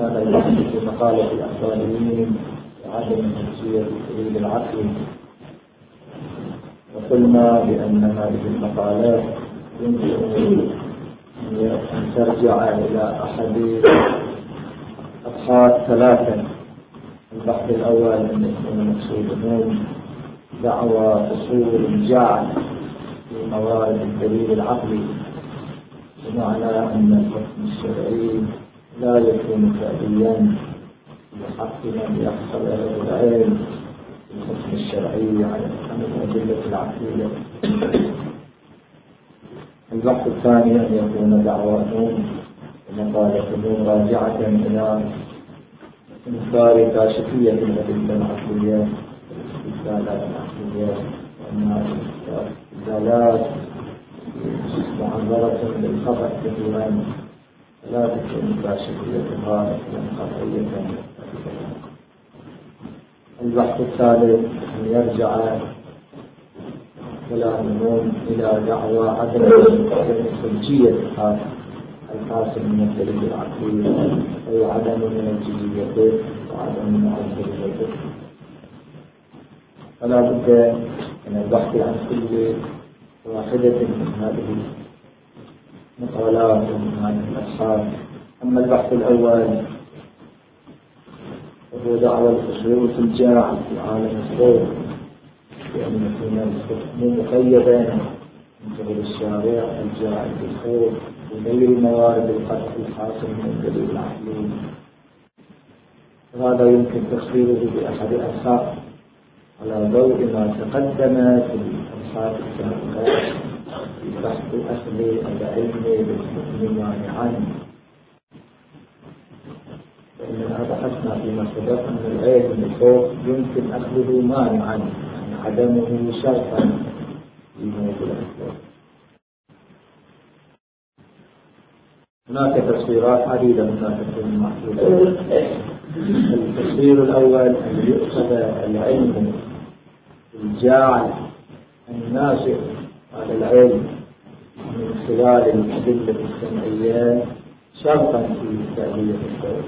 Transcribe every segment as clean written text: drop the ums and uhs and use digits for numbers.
كان البحث في مقالة الأخباريين وعدم نفسية الدليل العقلي، وقلنا بأن هذه المقالات يمكن أن ترجع إلى أحد أبحاث ثلاثة. البحث الأول أن يكون مقصودهم دعوى أصول الجعل في موارد الدليل العقلي، بمعنى أن الحكم الشرعي لا يكون فعليا بحق من يحصل له العلم الحكم الشرعي عن الأدلة العقلية. البحث الثاني أن يكون دعواهم ومقالتهم راجعة إلى إنكار كاشفية الأدلة العقلية والاستدلالات العقلية، وأنها استدلالات معرضة للخطأ كثيرا لا تكون كاشفيتها قطعية. البحث الثالث أن يرجع كلامهم إلى دعوى عدم الحجية الحاصل من الدليل العقلي، أي عدم من الجزئية وعدم من الجزئية. فلا بد من البحث عن كل واحدة من هذه المقالات ومن هذه الأبحاث. أما البحث الأول وهو دعوى الخشوع في الجاع في عالم الصوت، بأن يكون الحكم مقيدا من قبل الشارع الجاع في الصوت وغير موارد القطع الحاصل من الدليل العقلي. هذا يمكن تخريجه بأحد أبحاث على ضوء ما تقدم في الأبحاث السابقة في بحث أخذ العلم بالحكم مانعا. فإننا بحثنا فيما سبق أن العلم بالفوق يمكن أخذه مانعا، يعني عدمه شرطا في موضوع الفوق. هناك تصويرات عديدة هناك تكون محدودة. التصوير الأول أن يؤخذ العلم الجاعل الناشئ على العلم من خلال الأدلة السمعية شرطا في تألية الفوق.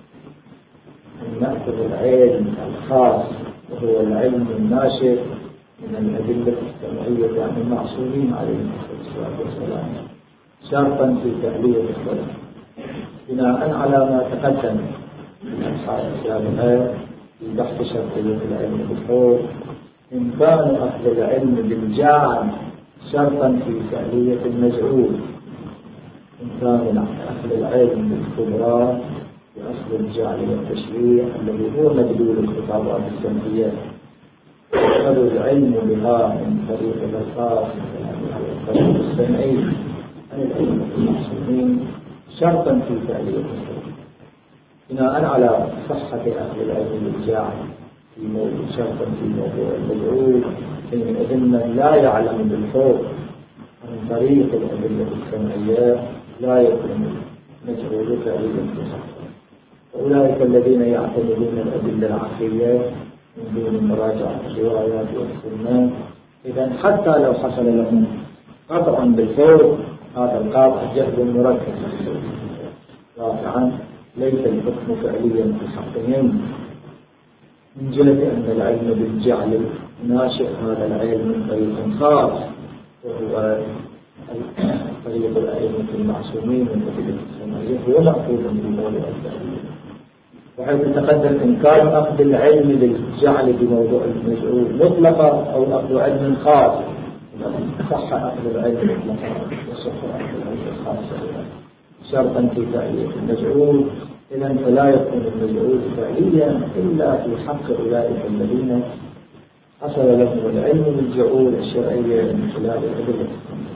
أن نأخذ العلم الخاص وهو العلم الناشئ من الأدلة السمعية عن المعصومين عليهم الصلاة والسلام شرطا في تألية الفوق، بناء على ما تقدم في الأبحاث السابقة في بحث شرطية العلم بالفوق. إمكان أخذ العلم بالجعل شرطا في تألية المجعول، إمكان أخذ العلم بالكبرى بأخذ الجعل والتشريع الذي هو مدلول الخطابات السمعية، أخذ العلم بها من طريق الألفاظ الطريق السمعي عن العلم المعصومين شرطا في تألية الفوق، بناء على صحة أخذ العلم بالجعل في موضوع شرطا في موضوع المجعول، حينئذ من لا يعلم بالفوق عن طريق الأدلة السمعية لا يكون مجعول فعليا في حقه. أولئك الذين يعتمدون الأدلة العقلية من دون مراجعة الروايات والسنة، إذا حتى لو حصل لهم قطعا بالفوق هذا القاطع جهل مركب واقعا ليس الحكم فعليا في حقهم، من جهة أن العلم بالجعل ناشئ هذا العلم من طريق خاص وهو طريق الأئمة المعصومين من أدلة السمعية هو مأخوذ من موضوع التألية. وحيث تقدم إمكان أخذ العلم بالجعل بموضوع المجعول مطلقا أو أخذ علم خاص، صح أخذ العلم مطلقا وصح أخذ العلم الخاص شرطا في تألية المجعول، إذن فلا يكون المجعول فعليا إلا في حق أولئك الذين حصل لهم العلم بالجعول الشرعية من خلال الأدلة.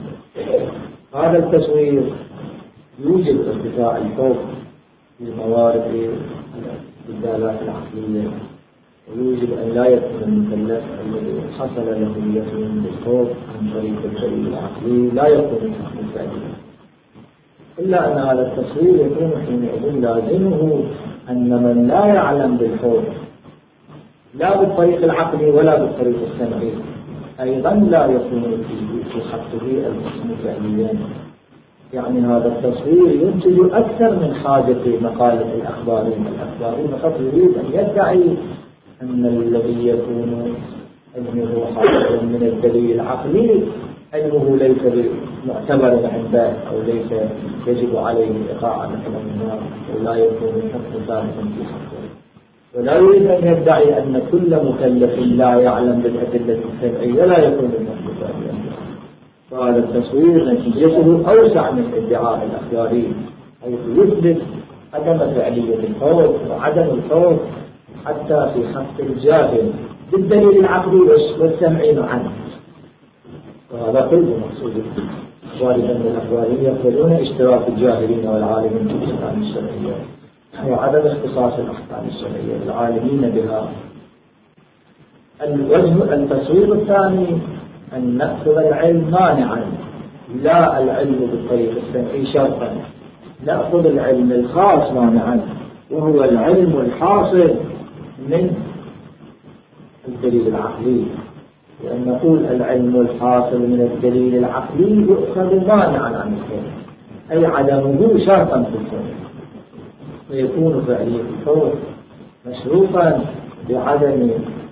هذا التصوير يوجد ارتفاع الفوق في موارد الدلالات العقلية، ويوجب أن لا يكون المكلف الذي حصل له اليقين بالفوق عن طريق الدليل العقلي لا يكون حكم فعليا، إلا أن هذا التصوير يكون حينئذ لازمه أن من لا يعلم بالفوق لا بالطريق العقلي ولا بالطريق السمعي أيضا لا يكون في حقه الحكم فعليا، يعني هذا التصوير ينتج أكثر من حاجة مقالة الأخبارين. الأخبارين فقط يريد أن يدعي أن الذي يكون علمه حاصلا من الدليل العقلي علمه ليس معتبر عنده أو ليس يجب عليه الإقاعة مثلا النار ولا يكون الحكم ثابتا في حقه، ولا يريد أن يدعي أن كل مكلف لا يعلم بالأدلة الشرعية لا يكون الحكم ثابتا. فهذا التصوير نتيجته أوسع من ادعاء الأخبارين، حيث يثبت عدم فعلية الخوف وعدم الخوف حتى في حق الجاهل بالدليل العقلي والسمعي معا. وهذا كله مقصود. غالبا الأخباريين يقولون اشتراك الجاهلين والعالمين في الأحكام الشرعية وعدم اختصاص الأحكام الشرعية العالمين بها. الوجه التصوير الثاني أن نأخذ العلم مانعا، لا العلم بالطريق السمعي شرطا، نأخذ العلم الخاص مانعا وهو العلم الحاصل من الدليل العقلي. لأن نقول العلم الحاصل من الدليل العقلي يؤخذ مانعا عن الخير، أي عدمه شرطا في الخير، ويكون فعلية الخوف مشروطا بعدم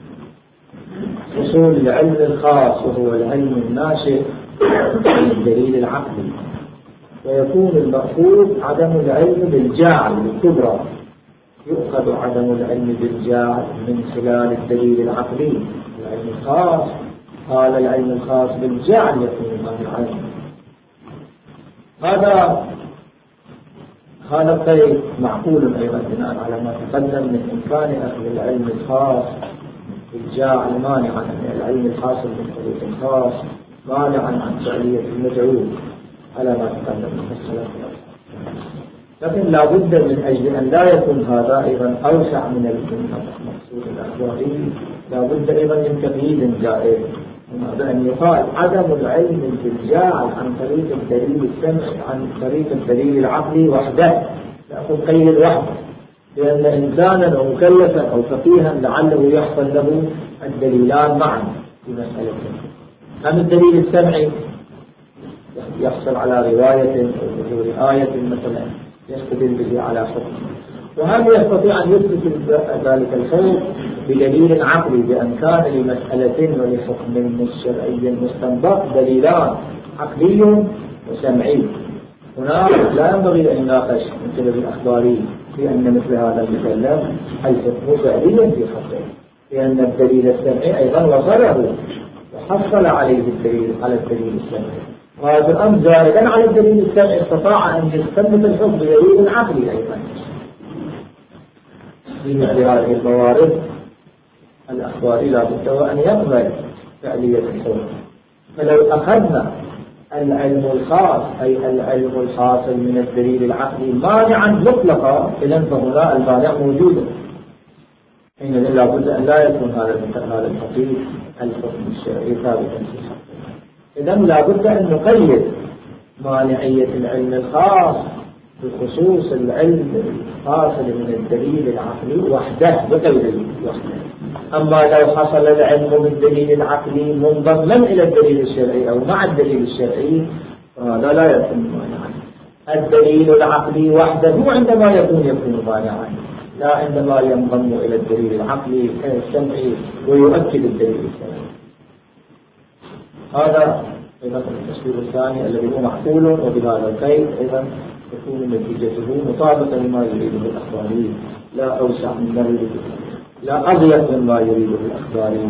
حصول العلم الخاص وهو العلم الناشئ من الدليل العقلي، ويكون المأخوذ عدم العلم بالجعل الكبرى. يؤخذ عدم العلم بالجعل من خلال الدليل العقلي. العلم الخاص قال العلم الخاص بالجعل يكون مانعا. هذا القيد معقول أيضا بناء على ما تقدم من إمكان أخذ العلم الخاص بالجعل مانعا، يعني العلم الحاصل بالطريق الخاص مانعا عن فعلية المدعو على ما تقدم من الصلاة. لكن لا بد من أجل أن لا يكون هذا أيضا أوسع من المقصود الأخباري، لا بد أيضا من تقييد جائز، وهذا أن يقال عدم العلم بالجعل عن طريق الدليل السمعي عن طريق الدليل العقلي وحده، نأخذ قيد وحده، لأن إنسانا أو مكلفا أو فقيها لعله يحصل له الدليلان معا في مسألة. أم الدليل السمعي يحصل على رواية أو آية مثلا يستدل به على حكم، وهذا يستطيع أن يثبت ذلك الحكم بدليل عقلي بأن كان لمسألة ولحكم شرعي مستنبط دليلان عقلي وسمعي. هنا لا ينبغي أن يناقش مثل الأخباري لأن مثل هذا المكلم الحكم فعليا في حقه، لأن الدليل السمعي أيضا وصله وحصل عليه الدليل على الدليل السمعي، وهذا الأمر زائدا على الدليل السمعي استطاع أن يستنبط الحكم بدليل عقلي أيضا. في مثل هذه الموارد الأخباري لا بد وأن يقبل فعلية الحكم. فلو أخذنا العلم الخاص أي العلم الحاصل من الدليل العقلي مانعا مطلقا إذن فهنا المانع موجود، حينئذ لا بد أن لا يكون هذا الحقيق الحكم الشرعي ثابتا في حقه. إذن لا بد أن نقيد مانعية العلم الخاص بخصوص العلم الحاصل من الدليل العقلي وحده بغير وحده. أما لو حصل العلم بالدليل العقلي منضما إلى الدليل الشرعي أو مع الدليل الشرعي فهذا لا يكون مانعا. الدليل العقلي وحده عندما يكون مانعا، لا عندما ينضم إلى الدليل العقلي السمعي ويؤكد الدليل السمعي. هذا أيضا التشبيه الثاني الذي هو معقول، وبهذا القيد أيضا تكون نتيجته مطابقة لما يريده الأخباري، لا أوسع مما يريده، لا أضيق مما يريده الأخباري.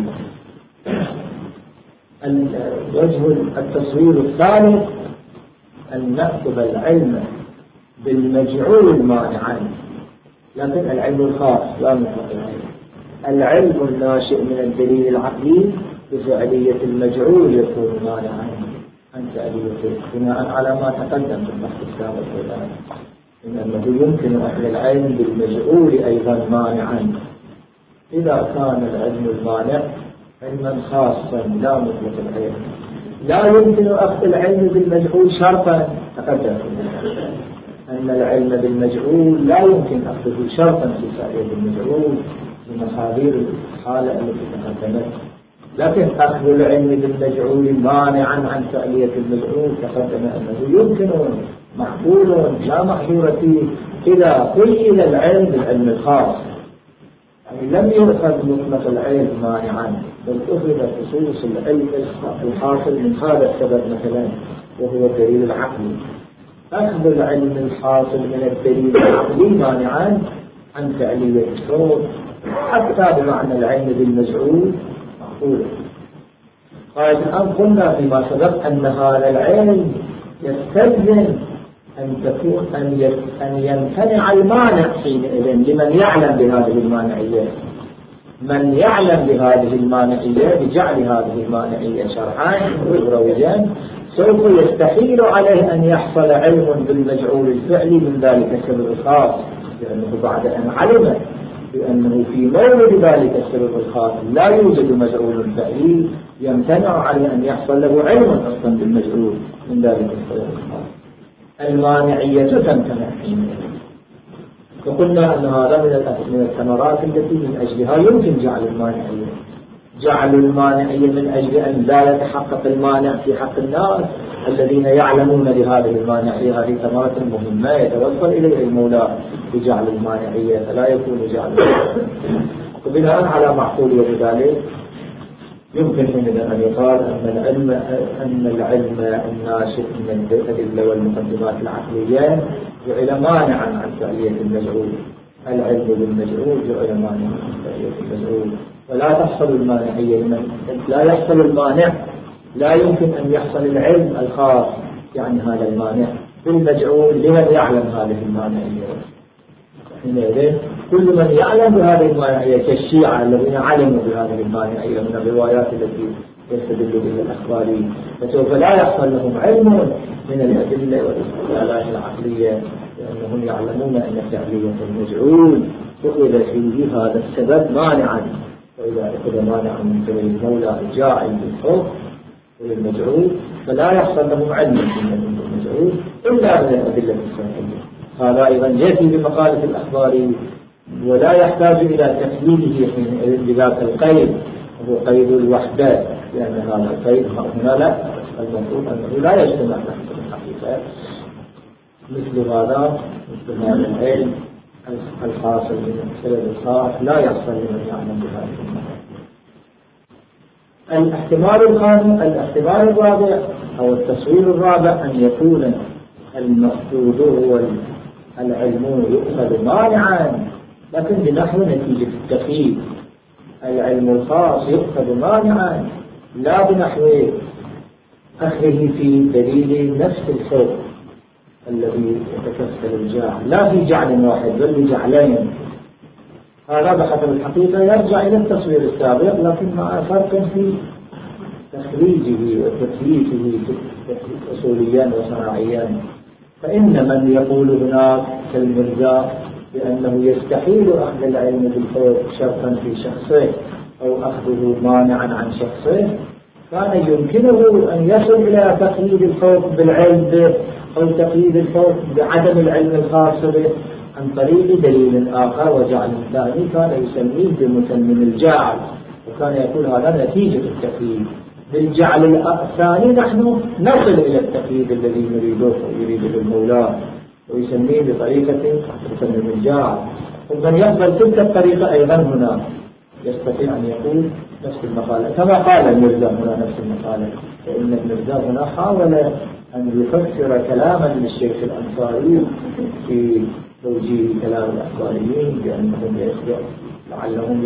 الوجه التصوير الثالث أن نأخذ العلم بالمجعول مانعا، لكن العلم الخاص لا مطلق العلم الناشئ من الدليل العقلي بفعلية المجعول يكون مانعا عن فعليته بناء على ما تقدم في البحث السابق والآن، إنه يمكن أخذ العلم بالمجعول أيضا مانعا إذا كان العلم المانع علما خاصا لا مطلق العلم. لا يمكن أخذ العلم بالمجعول شرطا، تقدم أن العلم بالمجعول لا يمكن أخذه شرطا في فعلية المجعول لمحاذير الحالة التي تقدمت، لكن أخذ العلم بالمجعول مانعا عن فعلية المجعول تقدم أنه يمكن محفوظ لا محظور فيه إذا قيل العلم بالعلم الخاص، يعني لم يؤخذ مطلق العلم مانعا، بل أخذ خصوص العلم الحاصل من هذا السبب مثلا وهو الدليل العقلي. أخذ العلم الحاصل من الدليل العقلي مانعا عن فعلية الشروط، حتى بمعنى العلم بالمجعول محفوظ. قال الآن قلنا فيما سبق أن هذا العلم يستلزم أن يمتنع المانع حينئذ لمن يعلم بهذه المانعية. من يعلم بهذه المانعية بجعل هذه المانعية شرعا وروجا سوف يستحيل عليه أن يحصل علم بالمجعول الفعلي من ذلك السبب الخاص، لأنه بعد أن علم بأنه في مورد ذلك السبب الخاص لا يوجد مجعول فعلي يمتنع عليه أن يحصل له علم أصلا بالمجعول من ذلك السبب الخاص. المانعية تمتنع حينئذ. وقلنا أن هذا من الثمرات التي من أجلها يمكن جعل المانعية. جعل المانعية من أجل أن لا يتحقق المانع في حق الناس الذين يعلمون بهذه المانعية. هذه ثمرة مهمة يتوصل إليها المولى بجعل المانعية، فلا يكون جعل المانعية. وبناء على معقولية ذلك يمكن أن يقال أن العلم الناشئ من الأدلة والمقدمات العقلية جعل مانعا عن فعلية المجعول. العلم بالمجعول جعل مانعا عن فعلية المجعول، ولا تحصل المانعية لمن لا يحصل المانع. لا يمكن أن يحصل العلم الخاص يعني هذا المانع بالمجعول لمن يعلم هذه المانعية. حينئذ كل من يعلم بهذه المانعية كالشيعة الذين علموا بهذه المانعية من الروايات التي يستدل بها الأخباري، فسوف لا يحصل لهم علم من الأدلة والاستدلالات العقلية، لأنهم يعلمون أن فعلية المجعول أخذ فيه هذا السبب مانعا. وإذا أخذ مانعا من قبل المولى الجاعل بالخوف والمجعول فلا يحصل لهم علم من المجعول إلا من الأدلة السمعية. هذا أيضا يأتي بمقالة الأخبار ولا يحتاج إلى تقييده بذات القيد، وهو قيد الوحدة، لأن هذا القيد هنا لا المفروض أنه لا يجتمع تحت الحقيقة. مثل هذا العلم الحاصل من السبب الخاص لا يحصل لمن يعلم بهذا الاحتمال الرابع أو التصوير الرابع أن يكون المقصود هو العلم يؤخذ مانعا لكن بنحو نتيجة التقييد. العلم الخاص يؤخذ مانعا لا بنحو أخذه في دليل نفس الحكم الذي يتكفل الجعل، لا في جعل واحد بل بجعلين. هذا بحسب الحقيقة يرجع إلى التصوير السابق لكن مع فرق في تخريجه وتثبيته أصوليا وصناعيا. فإن من يقول هناك كالمرزا بأنه يستحيل أخذ العلم بالفوق شرطا في شخصه أو أخذه مانعا عن شخصه، كان يمكنه أن يصل إلى تقييد الفوق بالعلم به أو تقييد الفوق بعدم العلم الخاص به عن طريق دليل آخر وجعل ثاني كان يسميه بمسمى الجعل، وكان يقول هذا نتيجة التقييد. بالجعل الثاني نحن نصل إلى التقييد الذي نريده ويريده المولى ويسميه بطريقة مسمى الجعل. ومن يقبل تلك الطريقة أيضا هنا يستطيع أن يقول نفس المقالة كما قال المرزا هنا نفس المقالة، فإن المرزا هنا حاول أن يفسر كلاما للشيخ الأنصاري في توجيه كلام الأخباريين بأنهم لعلهم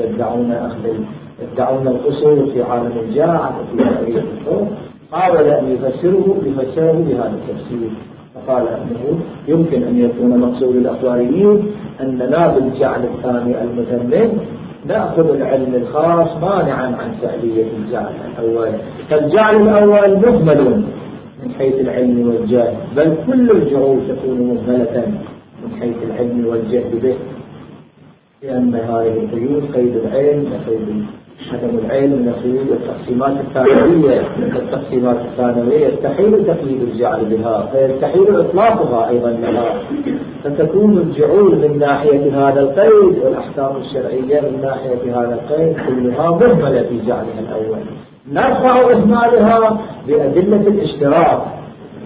يدعون القصور في عالم الجاع وفي عالم الخوف. حاول أن يفسره بهذا التفسير، فقال أنه يمكن أن يكون مقصود الأخباريين أننا بالجعل الثاني المتمم نأخذ العلم الخاص مانعا عن فعلية الجعل الأول. فالجعل الأول مهمل من حيث العلم والجهل، بل كل الجعول تكون مهملة من حيث العلم والجهل به، لأن هذه القيود قيد العلم وقيد عدم العلم من قيود التقسيمات الثانوية. التقسيمات الثانوية يستحيل تقييد الجعل بها فيستحيل إطلاقها أيضا لها، فتكون الجعول من ناحية هذا القيد والأحكام الشرعية من ناحية هذا القيد كلها مهملة في جعلها الأول. نرفع إهمالها بأدلة الاشتراك،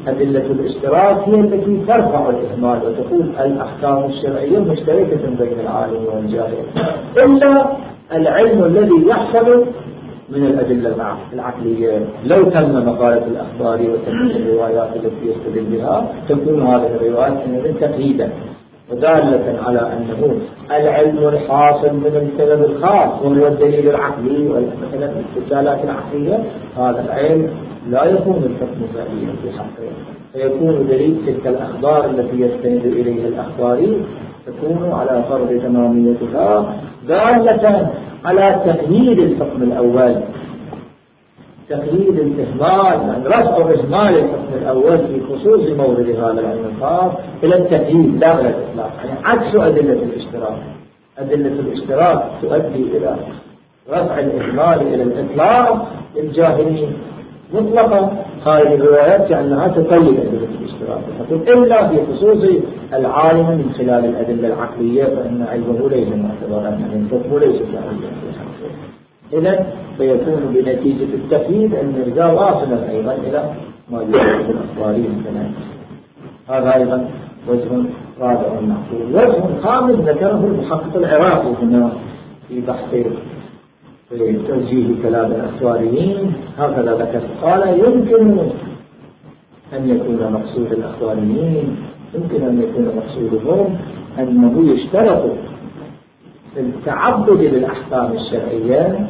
أدلة الاشتراك هي التي ترفع الإهمال وتقول الأحكام الشرعية مشتركة بين العالم والجاهل، إلا العلم الذي يحصل من الأدلة العقلية. لو تم مقالة الأخبار وتم الروايات التي يستدل بها تكون هذه الروايات تقييدا ودالة على أنه العلم الحاصل من السبب الخاص وهو الدليل العقلي ومثلا الاستدلالات العقلية، هذا العلم لا يكون الحكم فعليا في حقه، فيكون دليل تلك الأخبار التي يستند إليها الأخباري تكون على فرض تماميتها دالة على تقييد الحكم الأول، تقييد الإهمال، يعني رفع إهمال الحكم الأول في خصوص مورد هذا العلم الخاص إلى التقييد لا إلى الإطلاق، يعني عكس أدلة الاشتراك. أدلة الاشتراك تؤدي إلى رفع الإهمال إلى الإطلاق للجاهلين مطلقا. هذه الروايات كأنها تقيد أدلة الاشتراك تقول إلا في خصوص العالم من خلال الأدلة العقلية فإن علمه ليس معتبرا، يعني الحكم ليس فعليا في حقه. إذن فيكون بنتيجة التقييد الإرجاء واصلا أيضا إلى ما يوجد الأخباري مثلا. هذا أيضا وجه رابع معقول. وجه خامس ذكره المحقق العراقي هنا في بحثه في توجيه كلام الأخباريين، هكذا ذكر قال يمكن أن يكون مقصود الأخباريين، يمكن أن يكون مقصودهم أنه يشترط في التعبد للأحكام الشرعية،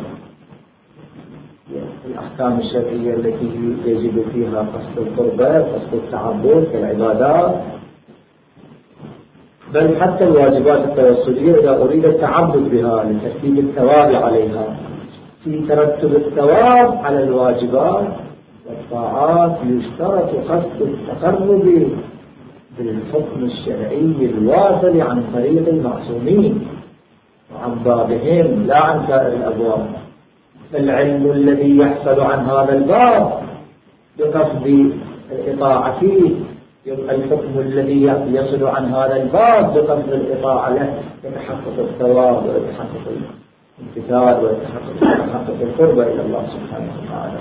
الأحكام الشرعية التي يجب فيها قصد القربة قصد التعبد كالعبادات، بل حتى الواجبات التوسلية إذا أريد التعبد بها لترتيب الثواب عليها، في ترتب الثواب على الواجبات والطاعات يشترط قصد التقرب بالحكم الشرعي الواصل عن طريق المعصومين وعن بابهم لا عن سائر الأبواب. العلم الذي يحصل عن هذا الباب بقصد الإطاعة فيه، الحكم الذي يصل عن هذا الباب بقصد الإطاعة له يتحقق الثواب ويتحقق الامتثال ويتحقق القرب إلى الله سبحانه وتعالى.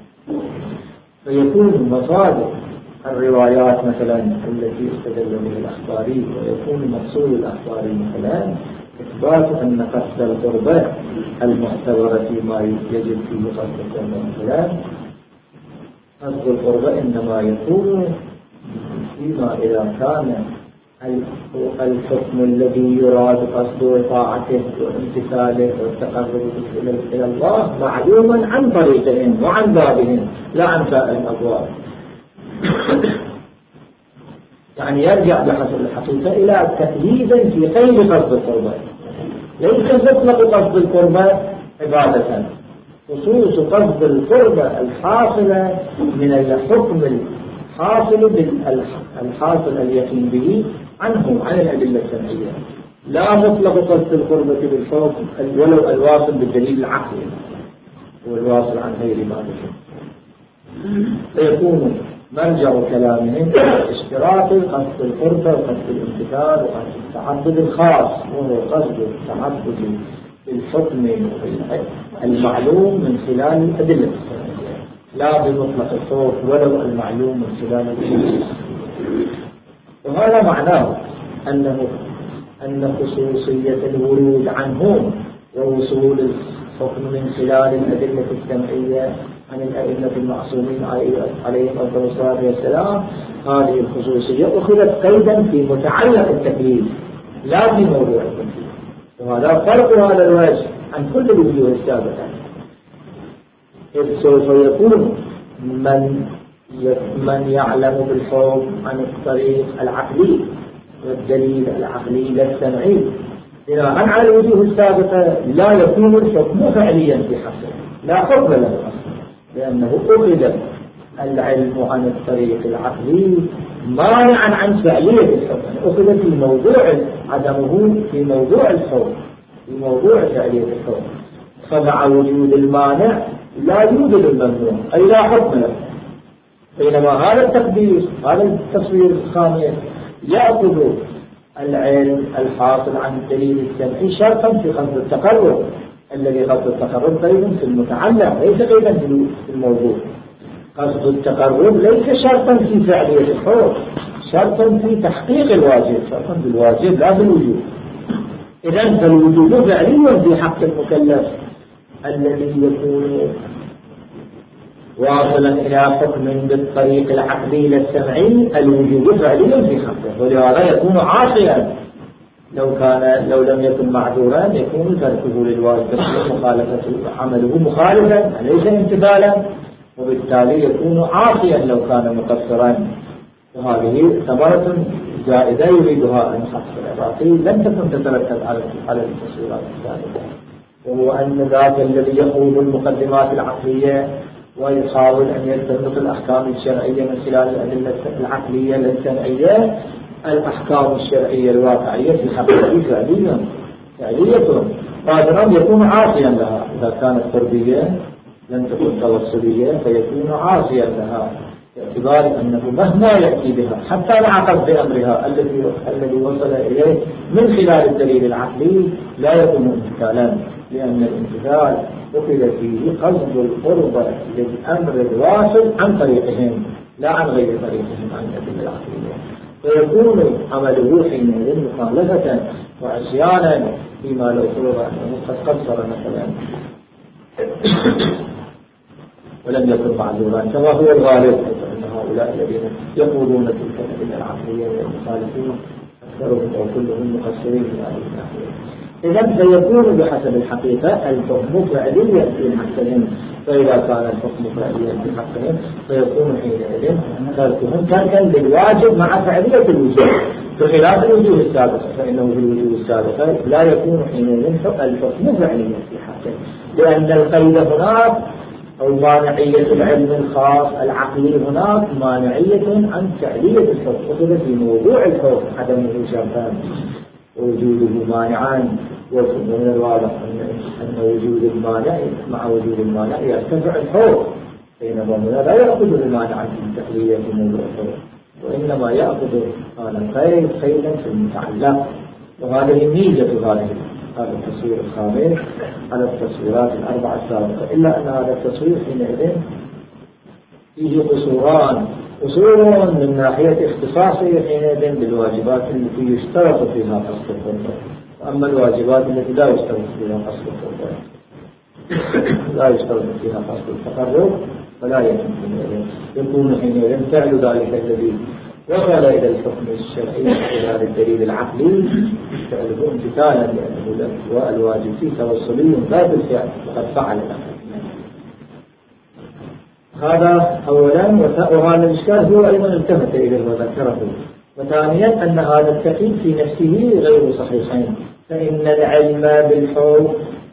فيكون مصادر الروايات مثلا التي استدل بها الأخباري، ويكون مقصود الأخباري مثلا إثبات أن قصد القربة المعتبرة فيما يجب فيه قصد القربة مثلا، قصد القربة إنما يكون فيما إذا كان الحكم الذي يراد قصد طاعته وامتثاله والتقرب إلى الله معلوما عن طريقهم وعن بابهم لا عن سائر الأبواب. يعني يرجع بحسب الحقيقة إلى تقييد في غير قصد القربة، ليس مطلق قصد القربة عبادة، خصوص قصد القربة الحاصلة من الحكم الحاصل اليقين به عنه عن الأدلة السمعية، لا مطلق قصد القربة بالحكم ولو الواصل بالدليل العقلي والواصل عن غير ذلك. فيكون مرجع كلامهم اشتراط قصد القربة وقصد الامتثال وقصد التعبد الخاص، وهو قصد التعبد بالحكم المعلوم من خلال الأدلة السمعية لا بمطلق الصوت ولو المعلوم من خلال الأدلة. وهذا معناه أن خصوصية الورود عنهم ووصول الحكم من خلال الأدلة السمعية عن الأئمة المعصومين عليهم أفضل الصلاة والسلام، هذه الخصوصية أخذت قيدا في متعلق التكليف لا في موضوع التكليف، وهذا فرق هذا الوجه عن كل الوجوه السابقة. إذ سوف يكون من يعلم بالحكم عن الطريق العقلي والدليل العقلي لا السمعي بناء على الوجوه السابقة لا يكون الحكم فعليا في حقه، لا حكم له أصلا، لأنه أخذ العلم عن الطريق العقلي مانعا عن فعلية الحكم، أخذ في موضوع عدمه في موضوع الحكم في موضوع فعلية الحكم، فمع وجود المانع لا يوجد الممنوع أي لا حكم له. بينما هذا التقدير هذا التصوير الخامس يأخذ العلم الحاصل عن الدليل السمعي شرطا في قصد التقرب، الذي قصد التقرب قيد في المتعلق ليس قيدا في الموضوع. قصد التقرب ليس شرطا في فعلية الحكم، شرطا في تحقيق الواجب، شرطا بالواجب لا بالوجوب. إذن فالوجوب فعلي في حق المكلف الذي يكون واصلا إلى حكم بالطريق العقلي للسمعي، الوجوب فعلي في حقه، ولهذا يكون عاصيا. لو لم يكن معذورا يكون تركه للواجب مخالفة عمله مخالفا ليس امتثالا، وبالتالي يكون عاصيا لو كان مقصرا. وهذه ثمرة زائدة يريدها المحقق العراقي لم تكن تترتب على التصويرات السابقة، وهو أن ذاك الذي يخوض المقدمات العقلية ويحاول أن يستنبط الأحكام الشرعية من خلال الأدلة العقلية للسمعية، الأحكام الشرعية الواقعية في حقيقة فعلية قادرا يكون عاصيا لها. إذا كانت قربية لن تكون توصلية فيكون عاصيا لها، باعتبار أنه مهما يأتي بها حتى مع قصد أمرها الذي وصل إليه من خلال الدليل العقلي لا يكون امتثالا، لأن الامتثال أخذ فيه قصد القربة للأمر الواصل عن طريقهم لا عن غير طريقهم عن الأدلة العقلية، فيكون عمله حينئذ مخالفة وعصيانا فيما لو فرض أنه قد قصر مثلا ولم يكن معذورا، كما هو الغالب أن هؤلاء الذين يقولون تلك الأدلة العقلية والمخالفين أكثرهم أو كلهم مقصرين في هذه الناحية. إذن فيكون بحسب الحقيقة الحكم فعليا في حقهم، فإذا كان الحكم فعليا في حقهم فيكون حينئذ تركهم تركا للواجب مع فعلية الوجوب، بخلاف الوجوه السابقة، فإنه في الوجوه السابقة لا يكون حينئذ الحكم فعليا في حقهم، لأن القيد هناك أو مانعية العلم الخاص العقلي هناك مانعية عن فعلية الحكم، أخذ في موضوع الحكم عدمه شرطان ووجوده مانعان، ومن الواضح أن وجود المانع مع وجود المانع يرتفع الحكم، بينما هنا لا يأخذ المانع في التحلية في موضوع الحكم، وإنما يأخذ هذا القيد قيدا في المتعلق. وهذه ميزة هذا التصوير الخامس على التصويرات الأربعة السابقة، إلا أن هذا التصوير حينئذ فيه قصور من ناحية اختصاصه حينئذ بالواجبات التي يشترط فيها قصد القربة، وأما الواجبات التي لا يشترط فيها قصد القربة لا يشترط فيها قصد التقرب فلا يكون حينئذ فعل ذلك الذي وصل إلى الحكم الشرعي من خلال الدليل العقلي فعله امتثالا، لأنه الواجب فيه توصلي لا بالفعل وقد فعل الأمر. هذا أولا، وهذا الإشكال هو أيضا التفت إليه وذكره. وثانيا أن هذا التقييد في نفسه غير صحيحين، فإن العلم بالحكم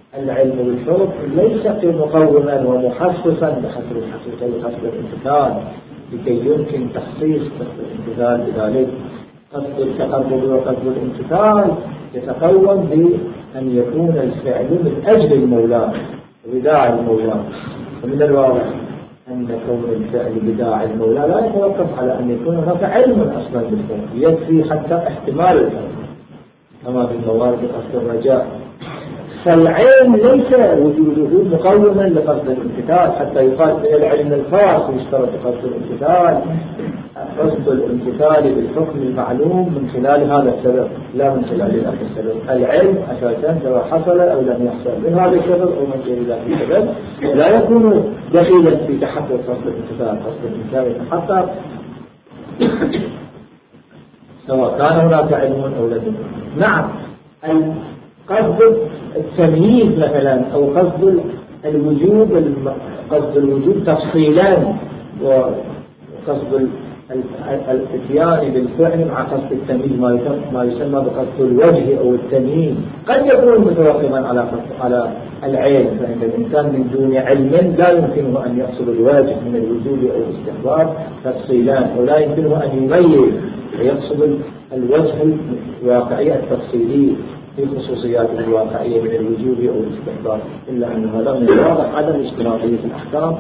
ليس مقوما ومحسسا بحسب الحقيقة وحسب الامتثال لكي يمكن تخصيص الامتثال بذلك. قصد التقرب وقصد الامتثال يتقوم بأن يكون الفعل من أجل المولى وبداعي المولى، ومن الواضح أن كون الفعل بداعي المولى لا يتوقف على أن يكون هناك علم أصلا بالفعل، يكفي حتى احتمال الفعل كما في موارد قصد الرجاء. فالعلم ليس وجوده مقوما لقصد الامتثال حتى يقال من العلم الخاص يشترط قصد الامتثال، قصد الامتثال بالحكم المعلوم من خلال هذا السبب لا من خلال ذاك السبب. العلم أساسا سواء حصل أو لم يحصل من هذا السبب أو من غير ذاك السبب لا يكون دخيلا في تحقق قصد الامتثال. قصد الامتثال يتحقق سواء كان هناك علم أو لم يكن. نعم، قصد التمييز مثلا أو قصد الوجوب تفصيلا، وقصد الاتيان بالفعل مع قصد التمييز ما يسمى بقصد الوجه أو التمييز قد يكون متوقفا على العلم، فإن الإنسان من دون علم لا يمكنه أن يقصد الواجب من الوجوب أو الاستحباب تفصيلا، ولا يمكنه أن يميز ويقصد الوجه الواقعي التفصيلي في خصوصيات الواقعية من الوجوب أو الاستحباب، إلا أن هذا من الواضح عدم اشتراطية الأحكام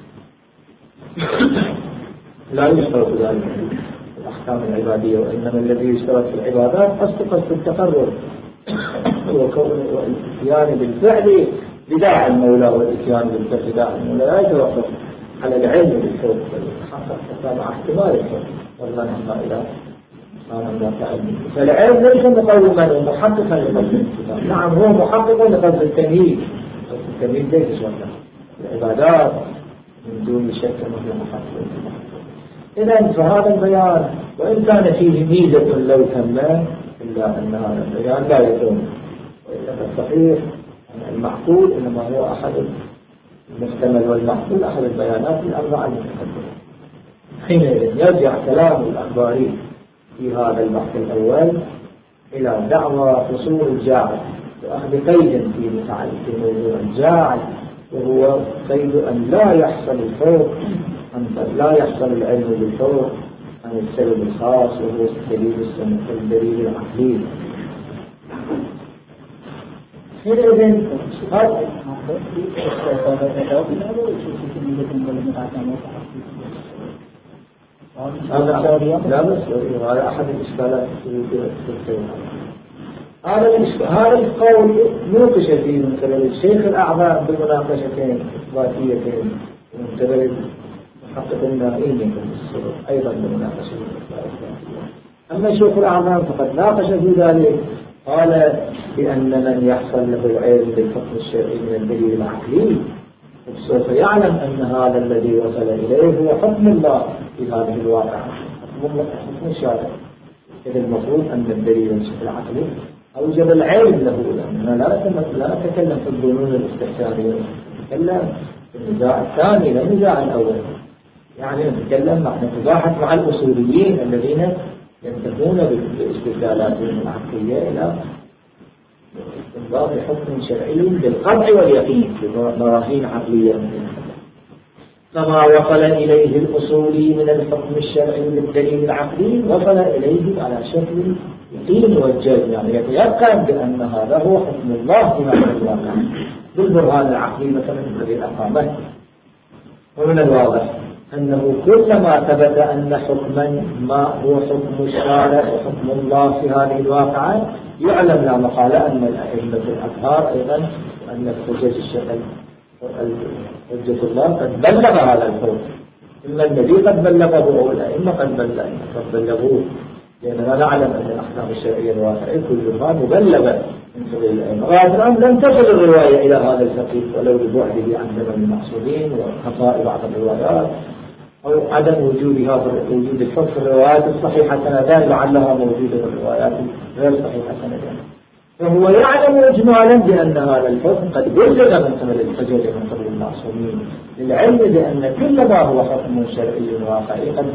لا يشترط ذلك في الأحكام العبادية، وإنما الذي يشترط في العبادات قصد التقرب وكون الاتيان بالفعل بداعي المولى، والاتيان بالفعل بداعي المولى لا يتوقف على العلم بالفوق حتى مع احتمال الفوق والله نحن إلى فالعلم ليس مقوما ومحققا لقصد الكتاب. نعم هو محقق لقصد التمييز، التمييز ليس شرطا العبادات من دون شك وهي محقق. إذا فهذا البيان وإن كان فيه ميزة لو تم إلا أن هذا البيان لا يكون، وإلا الصحيح أن المعقول إنما هو أحد المحتمل والمعقول أحد البيانات الأربعة المتقدمة. حينئذ يرجع كلام الأخباري في هذا البحث الأول إلى دعوى حصول الجاعل وأخذ قيد في موضوع الجاعل، وهو قيد أن لا يحصل الفوق، أن لا يحصل العلم بالفوق عن السبب الخاص وهو الدليل العقلي. حينئذ لا بس هذا أحد الإشكالات هذا القول نوقش فيه من قبل الشيخ الأعظم بمناقشتين إثباتيتين من قبل محقق النائين أيضا بمناقشة إثباتية. أما الشيخ الأعظم فقد ناقش في ذلك، قال بأن من يحصل له العلم بالحكم الشرعي من الدليل العقلي سوف يعلم أن هذا الذي وصل إليه هو حكم الله في هذه الواقع، حكم الشارع. إذا المفروض أن الدليل العقلي أوجب العلم له، لأننا لا نتكلم في الظنون الاستحسانية، نتكلم في النزاع الثاني لا النزاع الأول. يعني نتكلم نتباحث مع الأصوليين الذين ينتهون باستدلالاتهم العقلية إلى استنباط حكم شرعي بالقطع واليقين ببراهين عقلية. فما وصل إليه الأصولي من الحكم الشرعي بالدليل العقلي وصل إليه على شكل يقين والجزم، يعني يتيقن بأن هذا هو حكم الله في هذا الواقع بالبرهان العقلي مثلا الذي أقامه. ومن الواضح أنه كلما ثبت أن حكما ما هو حكم الشارع وحكم الله في هذه الواقعة يعلم لا محالة أن الأئمة الأطهار أيضا أن الحجج الشرعي حجة الله قد بلغ هذا الحكم، إما النبي قد بلغه أو الأئمة قد بلغوه، لأننا نعلم أن الأحكام الشرعية الواقعية كلها مبلغة من قبل الأئمة. الآن لم تصل الرواية إلى هذا الفقيه ولو ببعده عن زمن المعصومين وخفاء بعض الروايات أو عدم وجود الحكم في الروايات الصحيحة سندان لعلها موجودة في الروايات غير صحيحة سندان. فهو يعلم إجمالا بأن هذا الحكم قد بلغ من قبل الحجج من قبل المعصومين، للعلم بأن كل ما هو حكم شرعي واقعي قد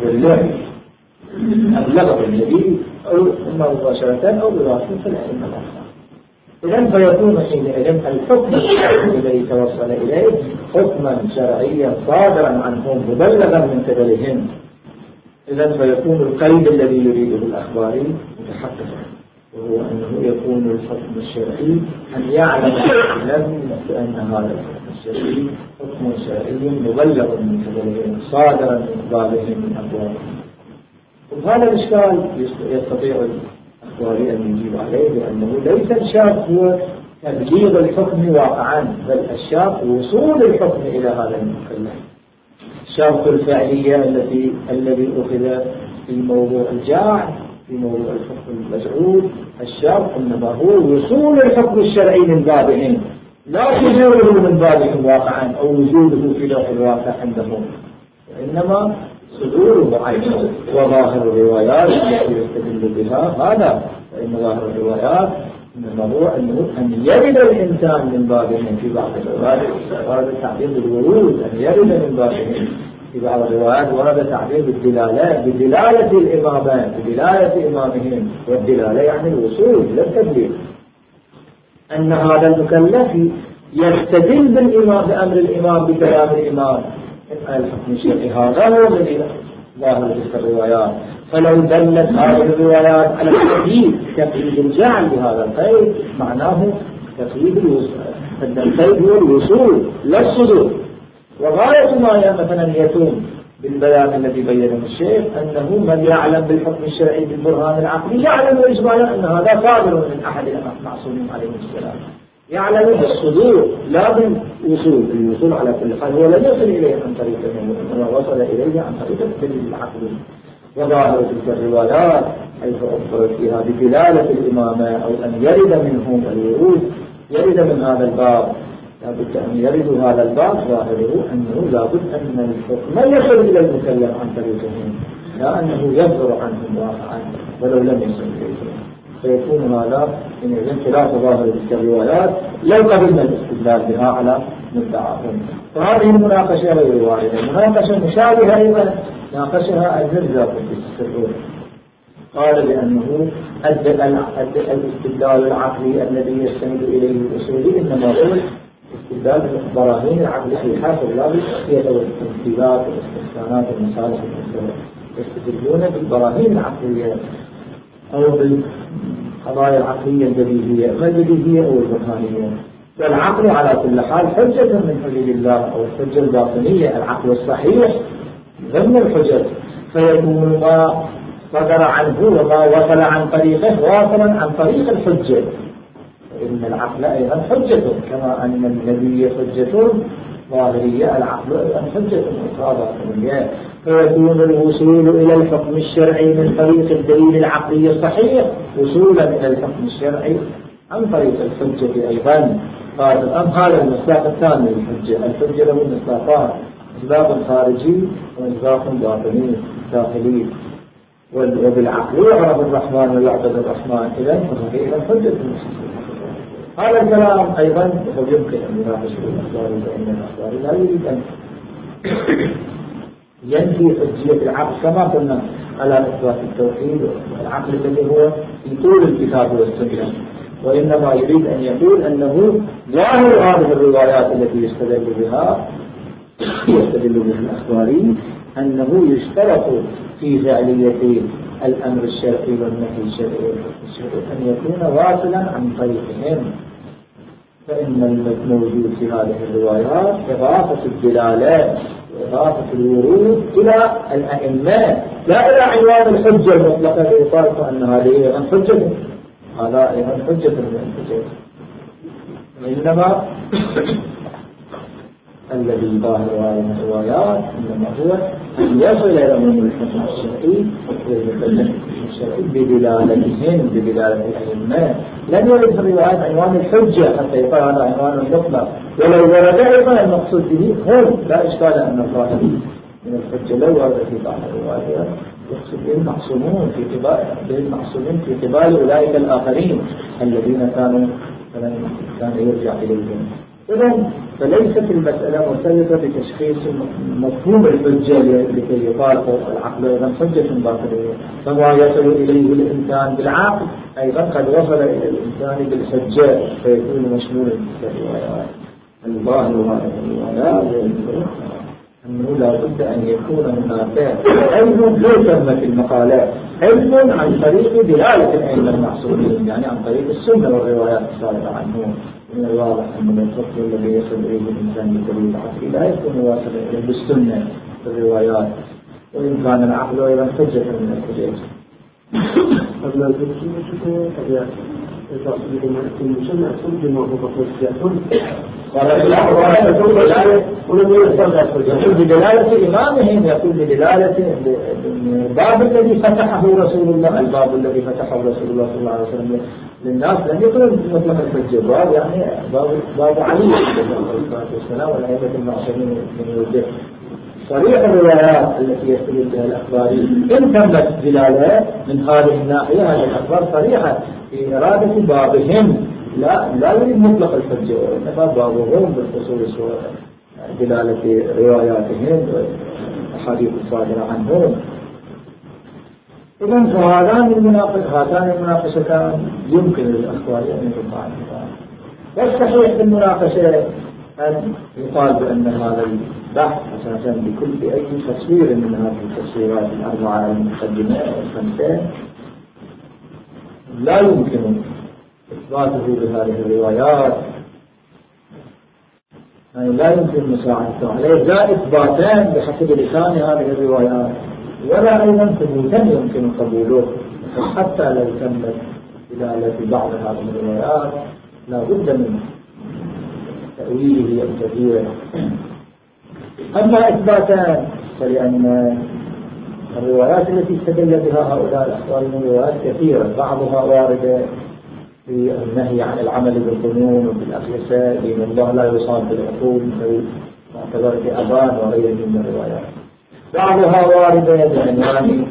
بلغه النبي أو إما مباشرة أو بواسطة الأئمة الأخرى. إذن فيكون حينئذ الحكم الذي توصل إليه حكما شرعيا صادرا عنهم مبلغا من قبلهم. إذن فيكون القيد الذي يريده الأخباري متحققا، وهو أنه يكون الحكم الشرعي أن يعلم بأن هذا الحكم الشرعي حكم شرعي مبلغ من قبلهم صادرا من قبلهم من أقوالهم. وهذا الإشكال يستطيع الأخباري أن يجيب عليه، لأنه ليس الشرط هو تبليغ الحكم واقعا، بل الشرط وصول الحكم إلى هذا المكلف. الشرط الفعلية الذي أخذ في موضوع الجاع في موضوع الحكم المجعول، الشرط إنما هو وصول الحكم الشرعي من بابهم، لا صدوره من بابهم واقعا أو وجوده في لوح الواقع عندهم، وإنما صدوره عنه. وظاهر الروايات التي يستدل بها هذا، فإن ظاهر الروايات إنما هو أن يرد الإنسان من بابهم في بعض الروايات، ورد تعبير الورود أن يرد من بابهم في بعض الروايات، ورد تعبير بدلالة الإمامان بدلالة إمامهم، والدلالة يعني الوصول لا التبليغ، أن هذا المكلف يستدل بأمر الإمام بكلام الإمام الحكم الشرعي. هذا هو الذي ظاهر في الروايات. فلو دلت هذه الروايات على تقييد الجعل بهذا القيد معناه تقييد الوصول، القيد هو الوصول لا الصدور. وغاية ما مثلا يتم بالبيان الذي بينه الشيخ أنه من يعلم بالحكم الشرعي بالبرهان العقلي يعلم إجمالا أن هذا صادر من أحد المعصومين عليه السلام، يعلم بالصدور لا بالوصول. الوصول على كل حال هو لم يصل إليه عن طريق النبوة، وما وصل إليه عن طريق الدليل العقلي. وظاهر تلك الروايات حيث أخبرت فيها بدلالة الإمامة أو أن يرد منهم الورود، يرد من هذا الباب، لابد أن يرد هذا الباب ظاهره أنه لابد أن الحكم يصل إلى المكلف عن طريقهم، لا أنه يصدر عنهم واقعا ولو لم يصل إليهم، فيكون هذا من خلاف ظاهر تلك الروايات لو قبلنا الاستدلال بها على مدعاهم. فهذه المناقشة غير واردة. مناقشة مشابهة أيضا ناقشها المرزا قدس السرور، قال بأنه الاستدلال العقلي الذي يستند إليه الأصولي إنما هو استدلال البراهين العقلية حسب لا بالتحقيق والتمثيلات والاستحسانات والمصالح المختلفة، يستدلون بالبراهين العقلية أو بالقضايا العقلية البديهية، ما البديهية أو البرهانية. والعقل على كل حال حجة من حجج الله أو الحجة الباطنية، العقل الصحيح ضمن الحجج، فيكون ما صدر عنه وما وصل عن طريقه واصلا عن طريق الحجة. إن العقل أيضا حجة كما أن النبي حجة ظاهرية، العقل أيضا حجة أخرى باطنية. فيكون الوصول إلى الحكم الشرعي من طريق الدليل العقلي الصحيح وصولا إلى الحكم الشرعي عن طريق الحجة أيضا. هذا المصداق الثاني للحجة. الحجة له مصداقان، مصداق خارجي ومصداق باطني داخلي. وبالعقل يعرف الرحمن ويعبد الرحمن، إذن فهي الحجة المصداق. هذا الكلام أيضا يمكن أن يناقش الأخبار، فإن الأخبار لا يريد أن ينفي حجية العقل كما قلنا على إثبات التوحيد والعقل الذي هو في طول الكتاب والسنة، وإنما يريد أن يقول أنه ظاهر هذه الروايات التي يستدل بها الأخباري أنه يشترط في فعلية الأمر الشرعي والنهي الشرعي والحكم الشرعي أن يكون واصلا عن طريقهم. فإن الموجود في هذه الروايات إضافة الدلالات وإضافة الورود إلى الأئمة لا إلى عنوان الحجة المطلقة يقال أن هذه أيضا حجة، هذا أيضا حجة من الحجة، إنما الذي ظاهر هذه الروايات إنما هو أن يصل إلى الحكم الشرعي بدلالتهم بدلالة الأئمة. لم يرد في الروايات عنوان الحجة حتى يقال هذا عنوان المطلق، ولو ورد أيضا المقصود به هم لا إشكال أن الظاهر من الحجة لو ورد في بعض الروايات يقصد به المعصومون في قبال أولئك الآخرين الذين كان يرجع إليهم. إذن فليست المسألة مرتبطة بتشخيص مفهوم الحجة لكي يقال العقل أيضا حجة باطنية، فما يصل إليه الإنسان بالعقل أيضا قد وصل إلى الإنسان بالحجة، فيكون مشمولا بالروايات. الظاهر هذه الروايات أنه لا بد أن يكون هناك علم ليس في المقالات، علم عن طريق دلالة الأئمة المعصومين، يعني عن طريق السنة والروايات الصادقة عنهم. من الواضح أن الحكم الذي يصل إليه الإنسان بالدليل العقلي لا يكون واصلا إليه بالسنة في الروايات، وإن كان العقل أيضا حجة من الحجج. قبل أن تكون يقول بدلالة إمامهم، يقول بدلالة الباب الذي فتحه رسول الله، الباب الذي فتحه رسول الله صلى الله عليه وسلم للناس لم يكن مطلق الحجة، باب يعني باب علي عليه الصلاة والسلام والأئمة المعصومين من الوجه. صريح الروايات التي يستدل بها الأخباري إن تمت دلالة من هذه الناحية، هذه الأخبار صريحة في إرادة بابهم، لا يريد مطلق الحجة، وإنما بابهم بالخصوص ودلالة رواياتهم والأحاديث الصادرة عنهم. إذن فهذان المناقشتان يمكن للأخباري أن يقع عنها. والصحيح في المناقشة أن يقال بأن هذا البحث أساسا بأي تصوير من هذه التصويرات الأربعة المقدمة والخمسة لا يمكن إثباته بهذه الروايات، يعني لا يمكن مساعدته عليه، لا إثباتان بحسب لسان هذه الروايات ولا أيضا ثبوتا يمكن قبوله. حتى لو تمت دلالة بعض هذه الروايات لا بد من تأويله الكثير. أما إثباتا فلأن الروايات التي استدل بها هؤلاء الأخباريون روايات كثيرة، بعضها واردة في النهي عن العمل بالظنون وبالأقيسة، لأن الله لا يصاب بالعقول معتبرة أبان وغيره من الروايات. بعضها واردة بعنوان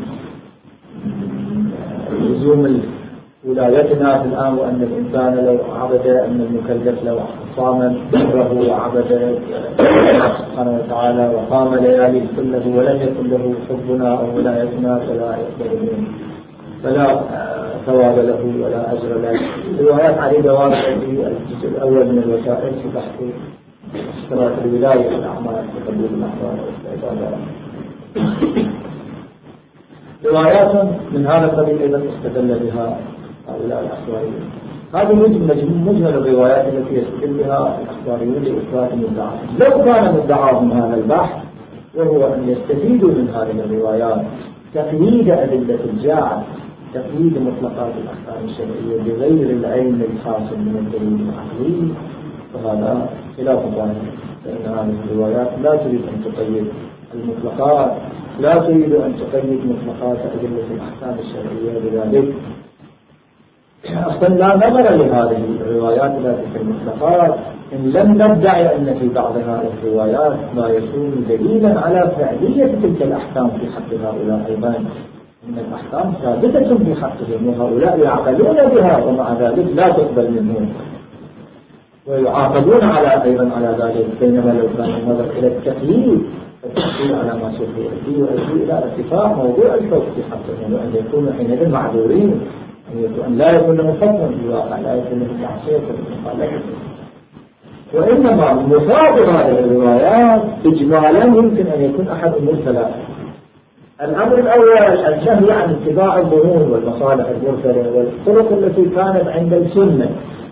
لزوم ولايتنا في الآن، وأن الإنسان لو عبد، أن المكلف لو صام دهره وعبد الله سبحانه وتعالى وقام ليالي كله ولم يكن له حبنا أو ولايتنا فلا ثواب له ولا أجر له. روايات عديدة واردة في الجزء الأول من الوسائل في بحث اشتراط الولاية في الأعمال وقبول الأعمال والعبادات. روايات من هذا القبيل أيضا استدل بها هؤلاء الأخباريون. هذه مجمل الروايات التي يستدل بها الأخباريون لإثبات مدعاهم. لو كان مدعاهم هذا البحث وهو أن يستفيدوا من هذه الروايات تقييد أدلة الجاعل، تقييد مطلقات الأحكام الشرعية بغير العلم الحاصل من الدليل العقلي، فهذا خلاف ظاهر، فإن هذه الروايات لا تريد أن تقيد المطلقات، لا تريد أن تقيد مطلقات أدلة الأحكام الشرعية. بذلك أصلا لا نظر لهذه الروايات التي في المطلقات إن لم ندعي أن في بعض هذه الروايات ما يكون دليلا على فعلية تلك الأحكام في حق هؤلاء أيضا، إن الأحكام ثابتة في حقهم وهؤلاء يعقلون بها ومع ذلك لا تقبل منهم ويعاقبون أيضا على ذلك. بينما لو كان النظر إلى التقييد فالتقييد على ما سوف يؤدي ويؤدي إلى ارتفاع موضوع الفوق في حقهم، وأن يكونوا حينئذ معذورين، أن لا يكون له حكم في الواقع، لا يكون له تعصيب ومخالفة. وإنما مفاد هذه الروايات إجمالا يمكن أن يكون أحد أمور ثلاثة. الأمر الأول النهي عن اتباع الظنون والمصالح المرسلة والطرق التي كانت عند السنة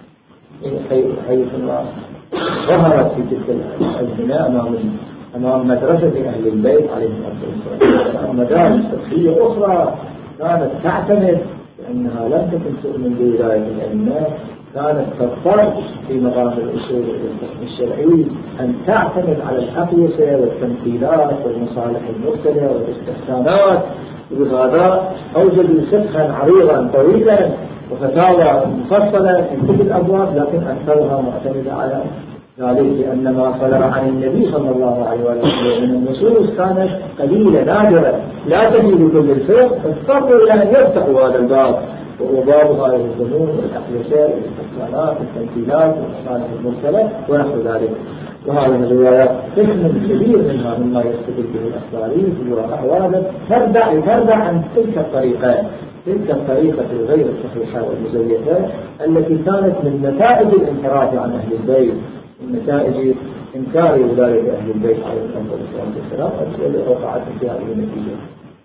حيث ظهرت في تلك الأزمنة أمام مدرسة أهل البيت عليهم الصلاة والسلام مدارس فقهية أخرى كانت تعتمد لأنها لم تكن تؤمن بولاية الأئمة، كانت تضطر في مقام الأصول والفقه الشرعي أن تعتمد على الأقيسة والتمثيلات والمصالح المرسلة والاستحسانات. وبهذا أوجدوا فقها عريضا طويلا وفتاوى مفصلة في كل الأبواب، لكن أكثرها معتمدة على ذلك لأن ما صدر عن النبي صلى الله عليه وسلم من النصوص كانت قليلة نادرة لا تجد كل الفقه، فاضطروا إلى أن يفتحوا هذا الباب وهو باب هذه الظنون والأقيسة والاستحسانات والتمثيلات والمصالح المرسلة ونحو ذلك. وهذه الروايات قسم كبير منها مما يستدل به الأخباريين في الواقع وارد ترجع عن تلك الطريقة الغير الصحيحة والمزيفة التي كانت من نتائج الانحراف عن أهل البيت، من نتائج إنكار ولاية أهل البيت عليهم الصلاة والسلام التي وقعت في هذه النتيجة.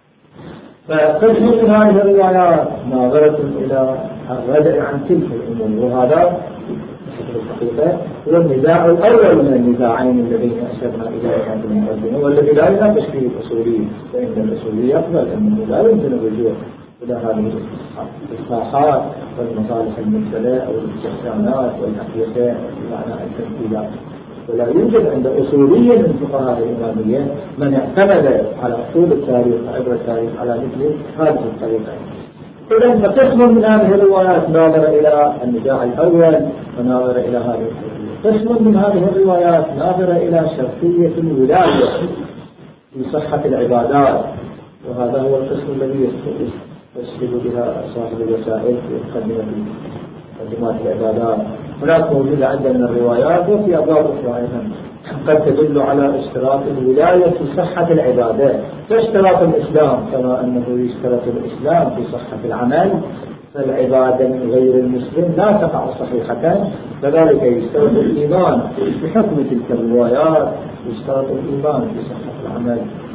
فقسم من هذه الروايات ناظرة إلى الردع عن تلك الأمور، وهذا الحقيقة هو النزاع الأول من النزاعين الذين أشرنا إليها في المقدمة، والذي لا يناقش فيه الأصولي، فإن الأصولي يقبل أنه لا يمكن الرجوع إلى هذه الإصلاحات والمصالح المرسلة أو الاستحسانات والأقيسة بمعنى التمثيلات، ولا يوجد عند أصولي من فقهاء الإمامية من اعتمد على أصول التاريخ وعبر التاريخ على مثل هذه الطريقة. إذا قسم من هذه الروايات ناظر إلى النزاع الأول وناظر إلى هذه قسم من هذه الروايات ناظر إلى شرطية الولاية في صحة العبادات، وهذا هو القسم الذي يستشهد بها صاحب الوسائل في مقدمات العبادات. هناك موجودة عندنا من الروايات وفي أبواب أخرى أيضا قد تدل على اشتراط الولاية في صحة العبادات، كاشتراط الإسلام، كما أنه يشترط الإسلام في صحة العمل، فالعبادة من غير المسلم لا تقع صحيحة، كذلك يشترط الإيمان بحكم تلك الروايات، يشترط الإيمان في صحة العمل.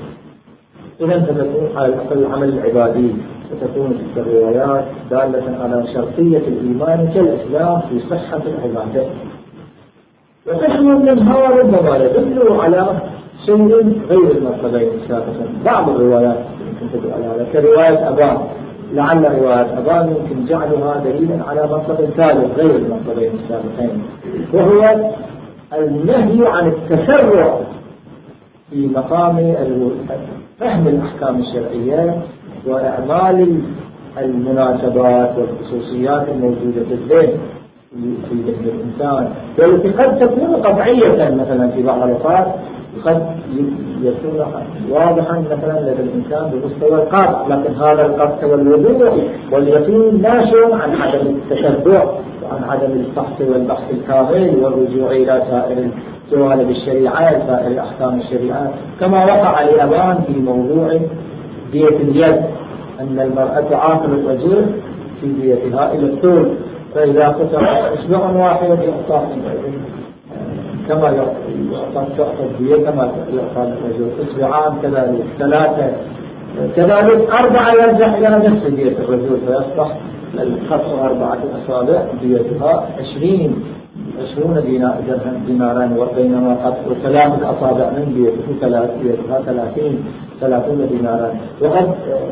إذا فتكون على الأقل العمل العبادي فتكون تلك الروايات دالة على شرطية الإيمان كالإسلام في صحة العبادة. وقسم منها ربما يدل على شيء غير المطلبين السابقين. بعض الروايات يمكن تدل على هذا كرواية أبان، لعل رواية أبان يمكن جعلها دليلا على مطلب ثالث غير المطلبين السابقين، وهو النهي عن التسرع في مقام فهم الأحكام الشرعية وإعمال المناسبات والخصوصيات الموجودة في الذهن في ذهن الإنسان، والتي قد تكون قطعية مثلا في بعض الأوقات، قد يكون واضحا مثلا لدى الإنسان بمستوى القطع، لكن هذا القطع والوضوح واليقين ناشئ عن عدم التتبع وعن عدم الفحص والبحث الكامل والرجوع إلى سائر جوانب الشريعة، سائر الأحكام الشريعة، كما وقع لأبان في موضوع دية اليد، أن المرأة تعاقب الرجل في ديتها إلى الطول، فإذا قطع إصبع واحد يعطى كما يعطى الدية كما يعطى الرجل، إصبعان كذلك، 3 كذلك، 4 يرجع إلى نفس دية الرجل، فيصبح القطع 4 أصابع ديتها 20 ديناران، وبينما قطع 3 أصابع من ديتها 30 دينارا. وقد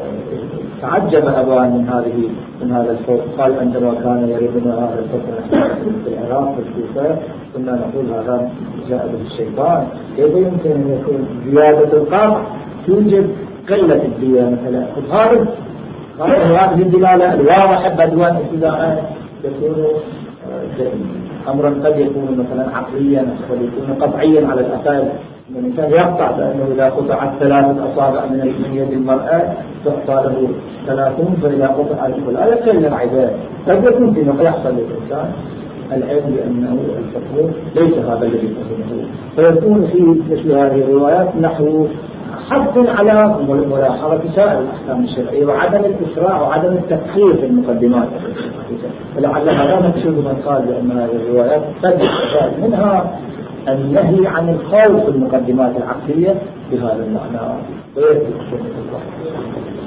تعجب أبان من هذا الفوق، قال عندما كان يردنا هذا الفوق في العراق والكوفة كنا نقول هذا جاء به الشيطان، كيف يمكن أن يكون زيادة القطع توجد قلة الدية مثلا؟ هذه الدلالة الواضحة بدوان ابتداء تكون أمرا قد يكون مثلا عقليا، قد يكون قطعيا على الأقل. الإنسان يقطع بأنه إذا قطعت 3 أصابع من يد المرأة تعطى له 30، فإذا قطع الكل هذا كل العباد. قد يكون فيما يحصل للإنسان العلم بأنه الفقه ليس هذا الذي يفهمه، فيكون في مثل هذه الروايات نحو حث على ملاحظة سائر الأحكام الشرعية وعدم الإسراع وعدم التفخير في المقدمات. ولعل هذا مقصود من قال بأن هذه الروايات قد يستفاد منها النهي عن الخوض في المقدمات العقلية بهذا المعنى ويثبت الله.